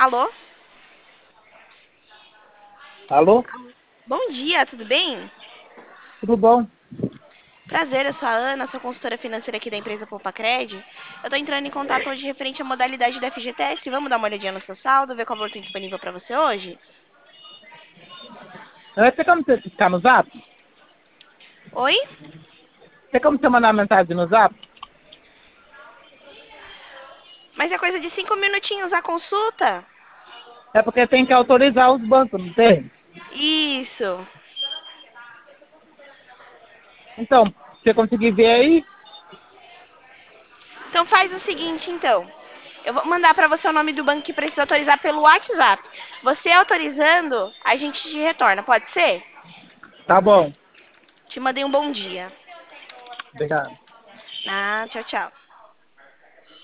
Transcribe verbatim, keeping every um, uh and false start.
Alô? Alô? Bom dia, tudo bem? Tudo bom? Prazer, eu sou a Ana, sou consultora financeira aqui da empresa Poupacred. Eu tô entrando em contato hoje referente à modalidade da F G T S. Vamos dar uma olhadinha no seu saldo, ver qual valor tem disponível para você hoje? Eh, Tem como você ficar no zap? Oi? Tem como você mandar mensagem no zap? Mas é coisa de cinco minutinhos a consulta? É porque tem que autorizar os bancos, não tem? Isso. Então, você conseguir ver aí, Então faz o seguinte, então. Eu vou mandar para você o nome do banco que precisa autorizar pelo WhatsApp. Você autorizando, a gente te retorna, pode ser? tá bom. Te mandei um bom dia. Obrigado. Ah, tchau, tchau.